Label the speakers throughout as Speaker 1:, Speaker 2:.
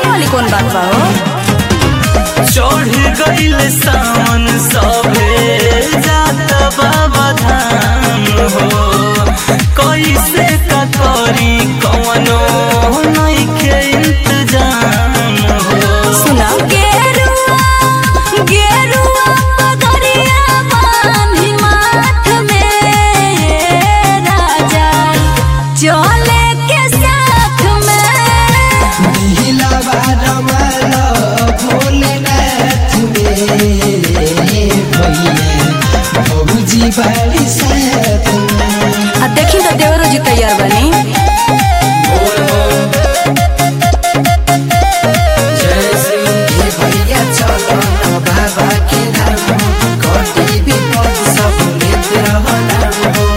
Speaker 1: वाली कौन बात बा हो?
Speaker 2: चढ़ गइल सावन सभे जाता बाबा धाम हो, कैसे का करी कवनो नइखे इंतजाम हो।
Speaker 1: सुना गेरुआ गेरुआ पगड़िया बांधी माथ में राजा चले के साथ में
Speaker 3: नीला बारमाला भोलेनाथ में भैया बाबूजी बड़ी साथ में।
Speaker 1: देखी तो देवरो जी तैयार बनी।
Speaker 3: भैया चलो ना बाबा के नाम कोटी भी बहुत सब लेते रहो नाम हो।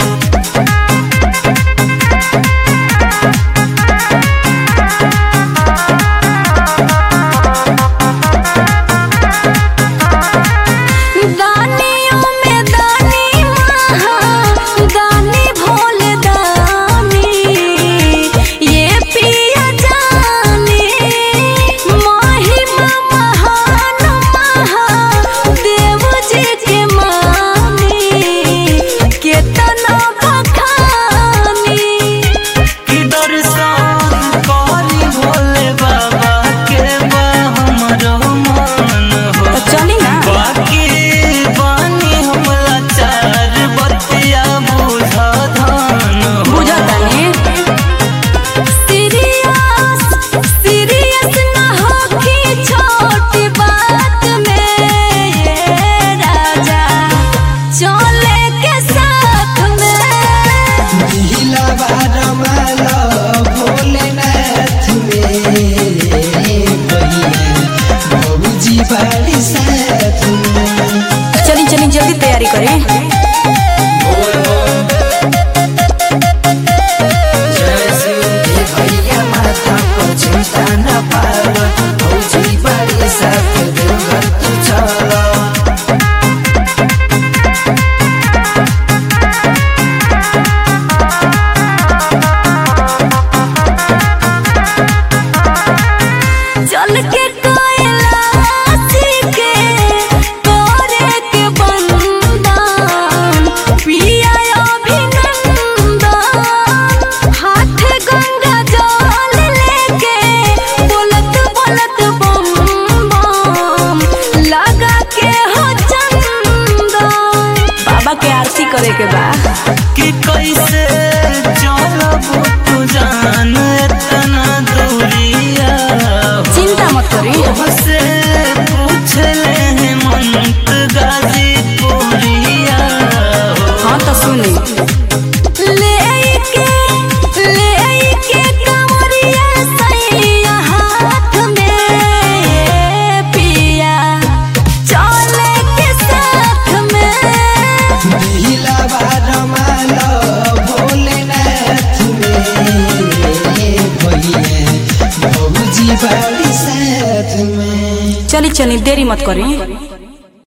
Speaker 1: दानियों में दानी महा दानी भोले दानी ये पिया जानी महिमा महान महा देव जी के मानी केतना बखानी।
Speaker 2: कि दर्शन करी भोले बाबा के बा हमरो मन हो।
Speaker 1: तो चली ना।
Speaker 2: बाकी बानी हमला चार बतिया बुझा धान हो।
Speaker 1: बुझा तानी सीरियस ना हो कि छोटी बात में राजा चले के साथ में
Speaker 3: नीला बारमाला भोलेनाथ में भैया बाबूजी बड़ी साथ में।
Speaker 1: चली चली जल्दी तैयारी करें।
Speaker 3: भैया माथा पर चिंता न पालो बाबूजी बड़ी साथ देवघर तू चलो।
Speaker 1: चल के कैलाशी के तोरे के बंदन पिया अभिनंदन हाथ गंगा जल लेके बोलत बोलत बम बम लगा के हो चंदन बाबा के आरती करे के बा।
Speaker 2: कि कैसे चलब तू जान इतना दूरिया हो।
Speaker 1: चिंता मत करी।
Speaker 2: से पूछ ले हेमंत गाजीपुरिया हो।
Speaker 1: हाँ तो सुनी लेके कमरिया सैया हाथ में पिया चले के साथ में
Speaker 3: नीला बारमाला भोलेनाथ में भैया बाबूजी बड़ी साथ में।
Speaker 1: चली चली देरी मत करी।